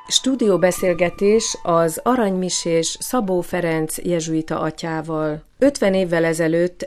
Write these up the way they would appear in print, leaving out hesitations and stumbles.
Stúdióbeszélgetés az aranymisés Szabó Ferenc jezsuita atyával. 50 évvel ezelőtt,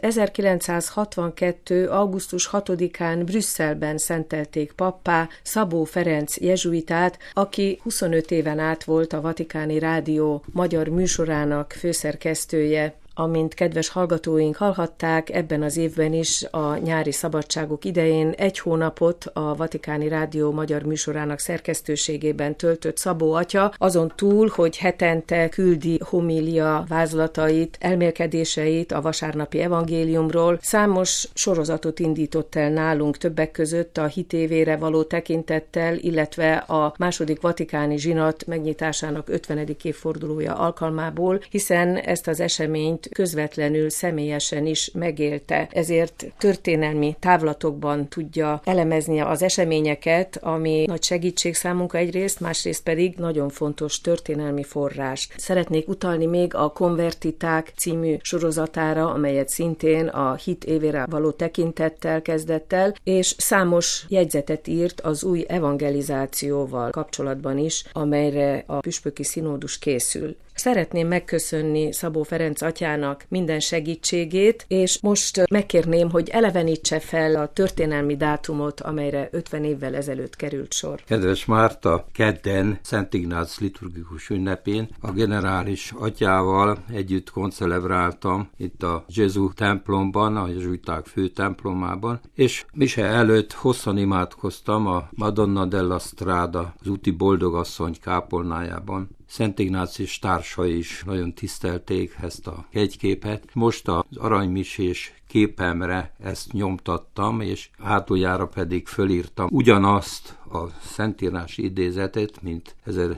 1962. augusztus 6-án Brüsszelben szentelték pappá Szabó Ferenc jezsuitát, aki 25 éven át volt a Vatikáni Rádió magyar műsorának főszerkesztője. Amint kedves hallgatóink hallhatták, ebben az évben is a nyári szabadságok idején egy hónapot a Vatikáni Rádió magyar műsorának szerkesztőségében töltött Szabó atya, azon túl, hogy hetente küldi homília vázlatait, elmélkedéseit a vasárnapi evangéliumról, számos sorozatot indított el nálunk, többek között a Hit évére való tekintettel, illetve a második vatikáni zsinat megnyitásának 50. évfordulója alkalmából, hiszen ezt az eseményt közvetlenül, személyesen is megélte. Ezért történelmi távlatokban tudja elemezni az eseményeket, ami nagy segítség számunkra egyrészt, másrészt pedig nagyon fontos történelmi forrás. Szeretnék utalni még a Konvertiták című sorozatára, amelyet szintén a Hit évére való tekintettel kezdett el, és számos jegyzetet írt az új evangelizációval kapcsolatban is, amelyre a püspöki színódus készül. Szeretném megköszönni Szabó Ferenc atyának minden segítségét, és most megkérném, hogy elevenítse fel a történelmi dátumot, amelyre 50 évvel ezelőtt került sor. Kedves Márta, kedden Szent Ignác liturgikus ünnepén a generális atyával együtt koncelebráltam itt a Gesù templomban, a jezsuiták fő templomában, és mise előtt hosszan imádkoztam a Madonna della Strada, az úti boldogasszony kápolnájában. Szent Ignácius társai is nagyon tisztelték ezt a jegyképet. Most az aranymisés képemre ezt nyomtattam, és hátuljára pedig fölírtam ugyanazt a szentírási idézetet, mint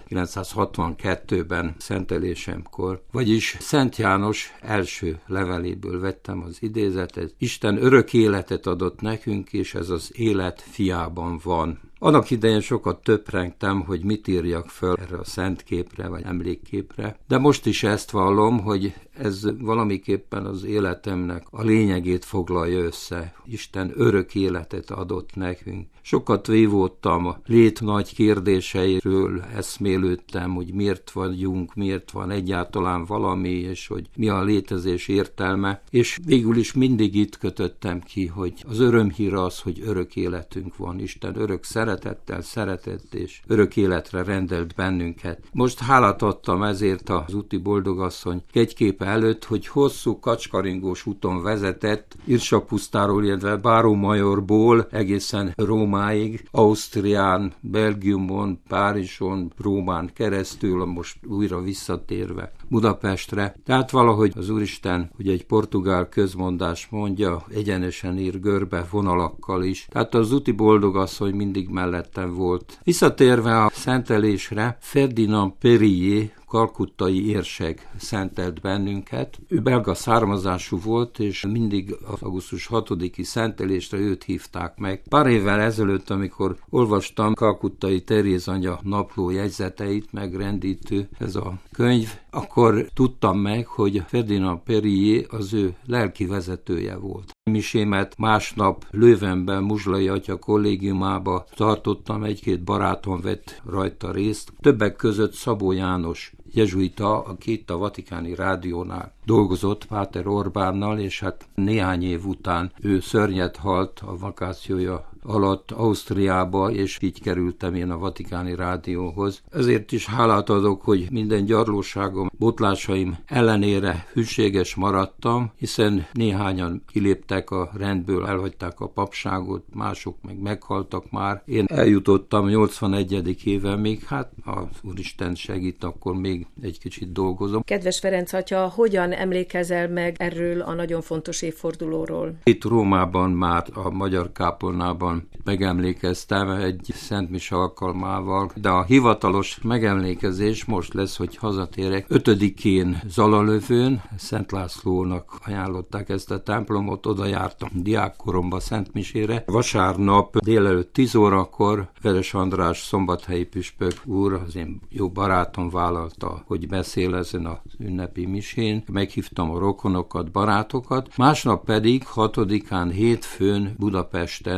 1962-ben szentelésemkor. Vagyis Szent János első leveléből vettem az idézetet. Isten örök életet adott nekünk, és ez az élet fiában van. Annak idején sokat töprengtem, hogy mit írjak föl erre a szentképre, vagy emlékképre, de most is ezt vallom, hogy ez valamiképpen az életemnek a lényegét foglalja össze. Isten örök életet adott nekünk. Sokat vívódtam a lét nagy kérdéseiről, eszmélődtem, hogy miért vagyunk, miért van egyáltalán valami, és hogy mi a létezés értelme, és végül is mindig itt kötöttem ki, hogy az örömhír az, hogy örök életünk van. Isten örök szeretettel szeretett, és örök életre rendelt bennünket. Most hálát adtam ezért az úti boldogasszony jegyképe előtt, hogy hosszú kacskaringós úton vezetett, Irsa-pusztáról, illetve Báró-Majorból egészen Rómáig, Ausztrián, Belgiumon, Párizson, Rómán keresztül, most újra visszatérve Budapestre. Tehát valahogy az Úristen, ugye egy portugál közmondás mondja, egyenesen ír görbe vonalakkal is. Tehát az úti boldogasszony mindig mellettem volt. Visszatérve a szentelésre, Ferdinand Périllier, kalkuttai érsek szentelt bennünket. Ő belga származású volt, és mindig az augusztus 6-i szentelésre őt hívták meg. Pár évvel ezelőtt, amikor olvastam Kalkuttai Teréz anya napló jegyzeteit, megrendítő ez a könyv, akkor tudtam meg, hogy Ferdinand Périllier az ő lelki vezetője volt. Misémet másnap Lővenben, Muzslai atya kollégiumába tartottam, egy-két barátom vett rajta részt. Többek között Szabó János jezsuita, aki itt a Vatikáni Rádiónál dolgozott Páter Orbánnal, és hát néhány év után ő szörnyet halt a vakációja alatt Ausztriába, és így kerültem én a Vatikáni Rádióhoz. Ezért is hálát adok, hogy minden gyarlóságom, botlásaim ellenére hűséges maradtam, hiszen néhányan kiléptek a rendből, elhagyták a papságot, mások meg meghaltak már. Én eljutottam 81. évemig, hát az Úristen segít, akkor még egy kicsit dolgozom. Kedves Ferenc atya, hogyan emlékezel meg erről a nagyon fontos évfordulóról? Itt Rómában már a magyar kápolnában megemlékeztem egy szentmise alkalmával, de a hivatalos megemlékezés most lesz, hogy hazatérek. 5-én Zalalövőn, Szent Lászlónak ajánlották ezt a templomot, oda jártam diákkoromba szentmisére. Vasárnap délelőtt 10 órakor Veres András szombathelyi püspök úr, az én jó barátom vállalta, hogy beszél ezen az ünnepi misén. Meghívtam a rokonokat, barátokat. Másnap pedig 6-án hétfőn Budapesten a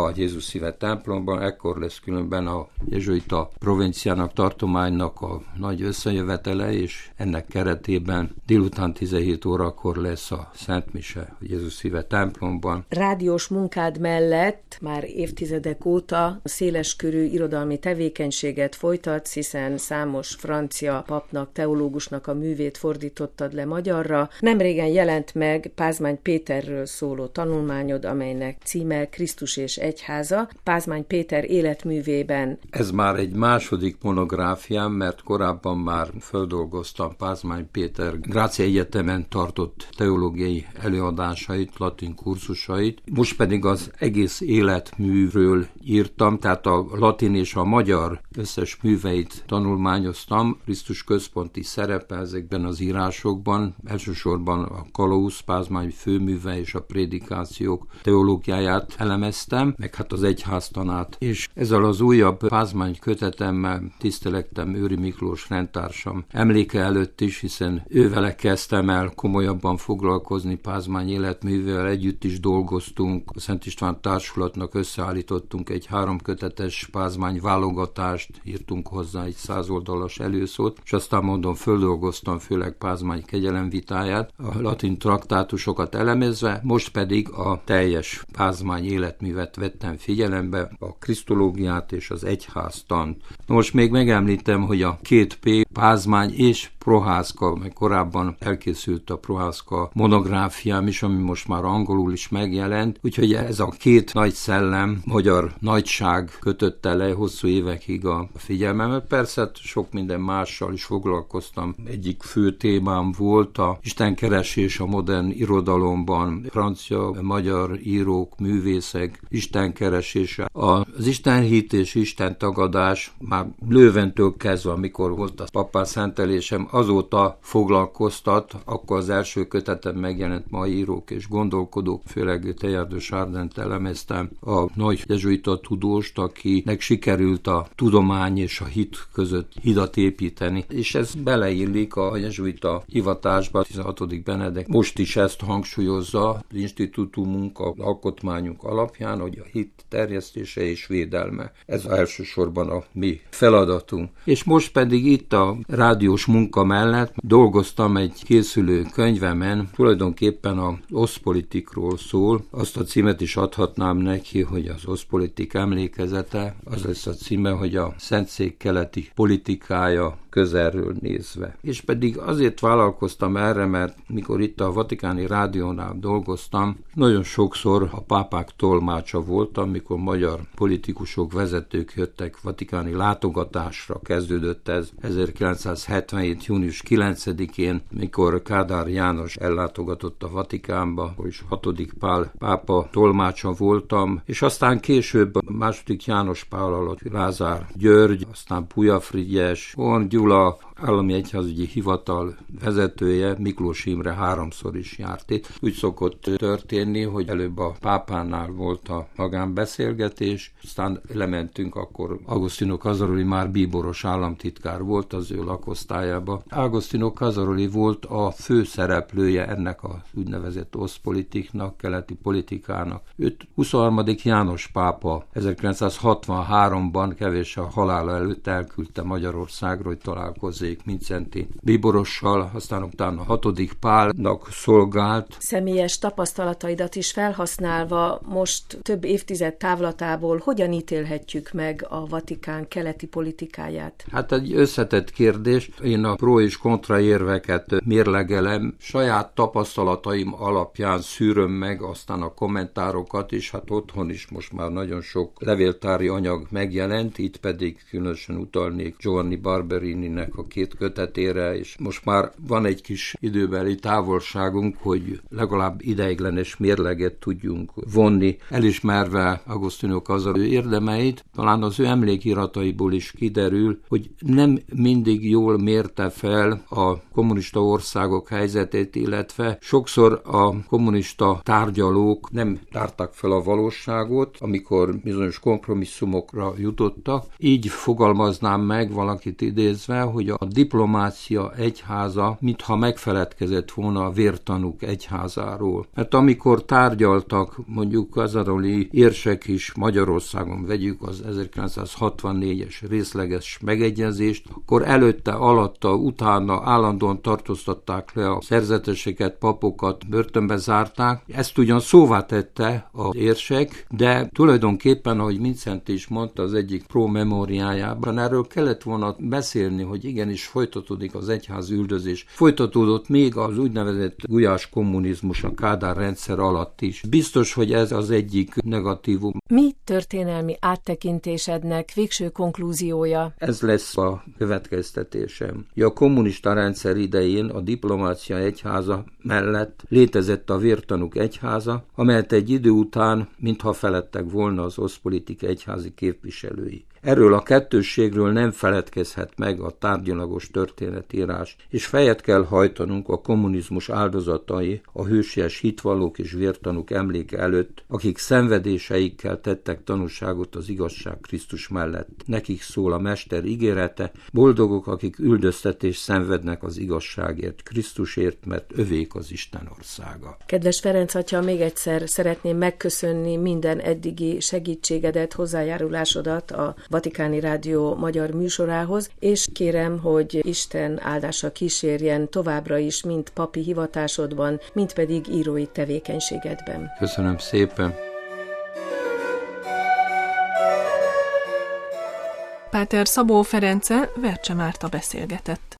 a Jézus Szíve templomban, ekkor lesz különben a jezsuita provinciának, tartománynak a nagy összejövetele, és ennek keretében délután 17 órakor lesz a Szentmise a Jézus Szíve templomban. Rádiós munkád mellett már évtizedek óta széleskörű irodalmi tevékenységet folytatsz, hiszen számos francia papnak, teológusnak a művét fordítottad le magyarra. Nemrégen jelent meg Pázmány Péterről szóló tanulmányod, amelynek címe Krisztus és egyháza. Pázmány Péter életművében. Ez már egy második monográfiám, mert korábban már földolgoztam Pázmány Péter Grácia Egyetemen tartott teológiai előadásait, latin kurzusait. Most pedig az egész életműről írtam, tehát a latin és a magyar összes műveit tanulmányoztam. Krisztus központi szerepe ezekben az írásokban, elsősorban a Kalausz, Pázmány főműve és a prédikációk teológiáját elemeztem, meg hát az egyháztanát. És ezzel az újabb Pázmány kötetemmel tisztelektem Őri Miklós rendtársam emléke előtt is, hiszen ővele kezdtem el komolyabban foglalkozni Pázmány életművével, együtt is dolgoztunk, a Szent István Társulatnak összeállítottunk egy 3 kötetes Pázmány válogatást, írtunk hozzá egy 100 oldalas előszót, és aztán mondom, földolgoztam főleg Pázmány kegyelemvitáját, a latin traktátusokat elemezve, most pedig a teljes Pázmány életművet vettem figyelembe, a krisztológiát és az egyháztant. Most még megemlítem, hogy a 2 P, Pázmány és Prohászka, meg korábban elkészült a Prohászka monográfiám is, ami most már angolul is megjelent, úgyhogy ez a 2 nagy szellem, magyar nagyság kötötte le hosszú évekig a figyelmemet. Persze sok minden mással is foglalkoztam. Egyik fő témám volt a istenkeresés a modern irodalomban, francia, magyar írók, művészek istenkeresése. Az istenhit és istentagadás már Lőventől kezdve, amikor volt a pappá szentelésem, azóta foglalkoztat, akkor az első kötetem megjelent Ma írók és gondolkodók, főleg Teilhard de Chardin-t elemeztem, a nagy jezsuita tudóst, akinek sikerült a tudomány és a hit között hidat építeni, és ez beleillik a jezsuita hivatásba. 16. Benedek most is ezt hangsúlyozza az institútumunk, az alkotmányunk alapján, hogy a hit terjesztése és védelme. Ez elsősorban a mi feladatunk. És most pedig itt a rádiós munka mellett dolgoztam egy készülő könyvemen, tulajdonképpen az oszpolitikról szól. Azt a címet is adhatnám neki, hogy az oszpolitik emlékezete, az lesz a címe, hogy a Szentszék keleti politikája közelről nézve. És pedig azért vállalkoztam erre, mert mikor itt a Vatikáni Rádiónál dolgoztam, nagyon sokszor a pápák tolmácsa voltam, mikor magyar politikusok, vezetők jöttek vatikáni látogatásra, kezdődött ez 1977. június 9-én, mikor Kádár János ellátogatott a Vatikánba, és 6. Pál pápa tolmácsa voltam, és aztán később a 2. János Pál alatt Lázár György, aztán Puja Frigyes, Horn Gyula, állami egyházügyi hivatal vezetője, Miklós Imre 3-szor is járt itt. Úgy szokott történni, hogy előbb a pápánál volt a magánbeszélgetés, aztán lementünk, akkor Agostino Casaroli már bíboros államtitkár volt az ő lakosztályába. Agostino Casaroli volt a főszereplője ennek az úgynevezett oszpolitiknak, keleti politikának. Őt 23. János pápa 1963-ban kevés a halála előtt elküldte Magyarországra, hogy találkozzék Mincenti bíborossal, aztán utána 6. Pálnak szolgált. Személyes tapasztalataidat is felhasználva most több évtized távlatából hogyan ítélhetjük meg a Vatikán keleti politikáját? Hát egy összetett kérdés. Én a pro és kontra érveket mérlegelem, saját tapasztalataim alapján szűröm meg aztán a kommentárokat, és hát otthon is most már nagyon sok levéltári anyag megjelent, itt pedig különösen utalnék Giovanni Barberininek a 2 kötetére, és most már van egy kis időbeli távolságunk, hogy legalább ideiglenes mérleget tudjunk vonni, elismerve Agostino Casaroli érdemeit. Talán az ő emlékirataiból is kiderül, hogy nem mindig jól mérte fel a kommunista országok helyzetét, illetve sokszor a kommunista tárgyalók nem tárták fel a valóságot, amikor bizonyos kompromisszumokra jutottak. Így fogalmaznám meg valakit idézve, hogy a a diplomácia egyháza mintha megfeledkezett volna a vértanúk egyházáról. Mert amikor tárgyaltak mondjuk kazaroli érsek is Magyarországon, vegyük az 1964-es részleges megegyezést, akkor előtte, alatta, utána állandóan tartóztatták le a szerzeteseket, papokat, börtönbe zárták. Ezt ugyan szóvá tette az érsek, de tulajdonképpen, ahogy Vincent is mondta az egyik pro-memóriájában, erről kellett volna beszélni, hogy igenis folytatódik az egyház üldözés. Folytatódott még az úgynevezett gulyás kommunizmus a Kádár rendszer alatt is. Biztos, hogy ez az egyik negatívum. Mi történelmi áttekintésednek végső konklúziója? Ez lesz a következtetésem. A kommunista rendszer idején a diplomácia egyháza mellett létezett a vértanúk egyháza, amelyet egy idő után mintha feledtek volna az oszpolitik egyházi képviselői. Erről a kettősségről nem feledkezhet meg a tárgyalagos történetírás, és fejet kell hajtanunk a kommunizmus áldozatai, a hősies hitvallók és vértanúk emléke előtt, akik szenvedéseikkel tettek tanúságot az igazság Krisztus mellett. Nekik szól a Mester ígérete, boldogok, akik üldöztetést szenvednek az igazságért, Krisztusért, mert övék az Isten országa. Kedves Ferenc atya, még egyszer szeretném megköszönni minden eddigi segítségedet, hozzájárulásodat a Vatikáni Rádió magyar műsorához, és kérem, hogy Isten áldása kísérjen továbbra is, mind papi hivatásodban, mind pedig írói tevékenységedben. Köszönöm szépen! Páter Szabó Ference Vercse Márta beszélgetett.